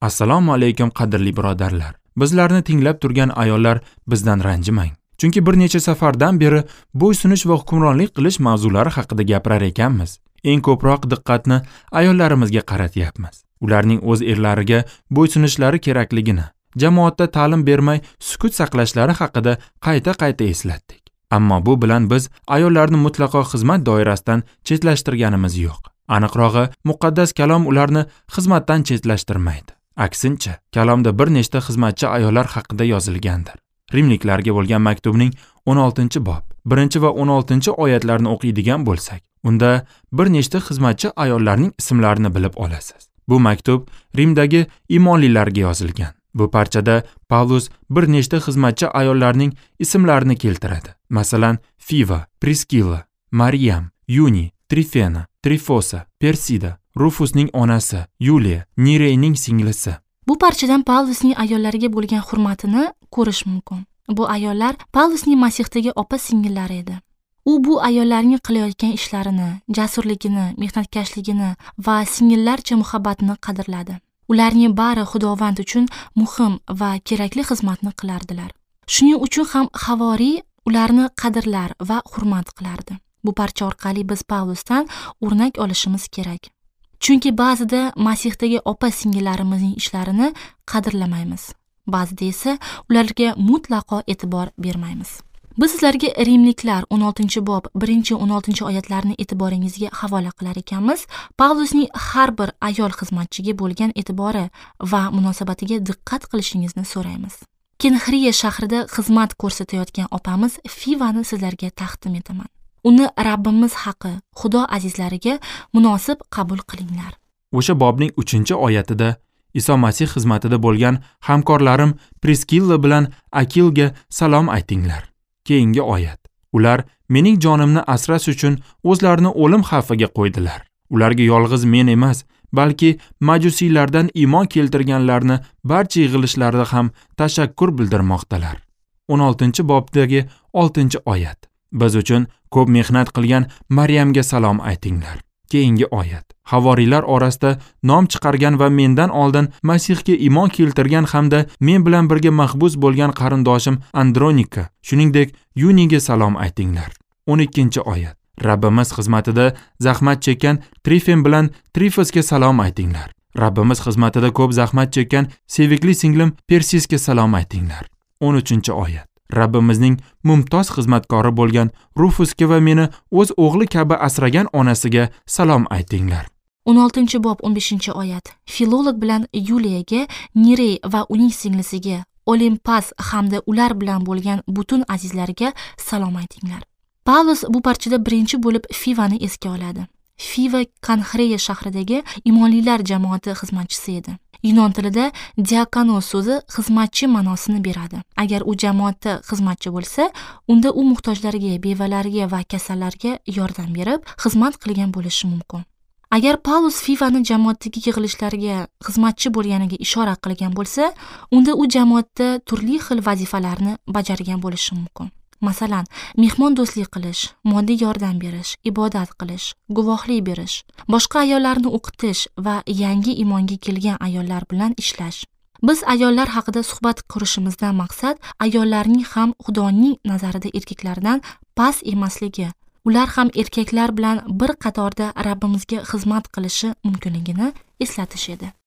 Assalomu alaykum qadrli birodarlar. Bizlarni tinglab turgan ayollar bizdan ranjimang. Chunki bir necha safardan beri bo'ysunish va hukmronlik qilish mavzulari haqida gapirar ekanmiz. Eng ko'proq diqqatni ayollarimizga qaratyapmiz. Ularning o'z erlariga bo'ysunishlari kerakligini, jamoatda ta'lim bermay sukut saqlashlari haqida qayta eslatdik. Ammo bu bilan biz ayollarni mutlaqo xizmat doirasidan chetlashtirganimiz yo'q. Aniqrog'i, muqaddas kalom ularni xizmatdan chetlashtirmaydi. Aksincha, kalomda bir nechta xizmatchi ayollar haqida yozilgandir. Rimliklarga bo'lgan maktubning 16-bob 1 va 16-oyatlarini o'qiydigan bo'lsak, unda bir nechta xizmatchi ayollarning ismlarini bilib olasiz. Bu maktub Rimdagi imonlilarga yozilgan. Bu parchada Pavlus bir nechta xizmatchi ayollarning ismlarini keltiradi. Masalan, Fiva, Priskilla, Maryam, Yuni, Trifena, Trifosa, Persida, Rufusning onasi, Yuliya, Nireyning singlisi. Bu parchadan Pavlusning ayollariga bo'lgan hurmatini ko'rish mumkin. Bu ayollar Pavlusning Masixdagi opa-singillari edi. U bu ayollarning qilayotgan ishlarini, jasurligini, mehnatkashligini va singillarcha muhabbatini qadrladi. Ularning bari Xudovand uchun muhim va kerakli xizmatni qilardilar. Shuning uchun ham Havoriy ularni qadrlar va hurmat qilardi. Bu parcha orqali biz Pavlusdan o'rnak olishimiz kerak. Chunki ba'zida Masixdagi opa-singillarimizning ishlarini qadrlamaymiz. Ba'zida esa ularga mutlaqo e'tibor bermaymiz. Biz sizlarga Rimliklar 16-bob 1-16-oyatlarni e'tiboringizga havola qilar ekanmiz. Pavlusning har bir ayol xizmatchiga bo'lgan e'tibori va munosabatiga diqqat qilishingizni so'raymiz. Kenxriya shahrida xizmat ko'rsatayotgan opamiz Fivani sizlarga taqdim etaman. Uni Rabbimiz haqi, Xudo azizlariga munosib qabul qilinglar. O'sha bobning 3-oyatida Iso Masih xizmatida bo'lgan hamkorlarim Priskilla bilan Akilga salom aytinglar. Keyingi oyat. Ular mening jonimni asrash uchun o'zlarini o'lim xavfiga qo'ydilar. Ularga yolg'iz men emas, balki majusiylardan iymon keltirganlarni barcha yig'ilishlarda ham tashakkur bildirmoqdalar. 16-bobdagi 6-oyat. Biz uchun ko'p mehnat qilgan Maryamga salom aytinglar. Keyingi oyat. Havoriylar orasida nom chiqargan va mendan oldin Masihga iymon keltirgan hamda men bilan birga mahbus bo'lgan qarindoshim Andronika, shuningdek Yuniga salom aytinglar. 12-oyat. Rabbimiz xizmatida zahmat chekkan Trifen bilan Trifosga salom aytinglar. Rabbimiz xizmatida ko'p zahmat chekkan sevikli singlim Persisga salom aytinglar. 13-oyat. Rabbimizning mumtoz xizmatkori bo'lgan Rufusga va meni o'z o'g'li kabi asragan onasiga salom aytinglar. 16-bob 15-oyat. Filolog bilan Yuliyaga, Nirey va uning singlisiga, Olimpas hamda ular bilan bo'lgan butun azizlarga salom aytinglar. Pavlus bu parchada birinchi bo'lib Fivani esga oladi. Fiva Kenxriya shahridagi imonlilar jamoati xizmatchisi edi. Yunon tilida diakonos so'zi xizmatchi ma'nosini beradi. Agar u jamoatda xizmatchi bo'lsa, unda u muhtojlarga, bevalarga va kasallarga yordam berib, xizmat qilgan bo'lishi mumkin. Agar Pavlus Fivani jamoatdagi yig'ilishlarga xizmatchi bo'lganiga ishora qilgan bo'lsa, unda u jamoatda turli xil vazifalarni bajargan bo'lishi mumkin. Masalan, mehmon do'stlik qilish, moddiy yordam berish, ibodat qilish, guvohlik berish, boshqa ayollarni o'qitish va yangi iymonga kelgan ayollar bilan ishlash. Biz ayollar haqida suhbat qurishimizdan maqsad ayollarning ham Xudoning nazarida erkaklardan past emasligi, ular ham erkaklar bilan bir qatorda Rabbimizga xizmat qilishi mumkinligini eslatish edi.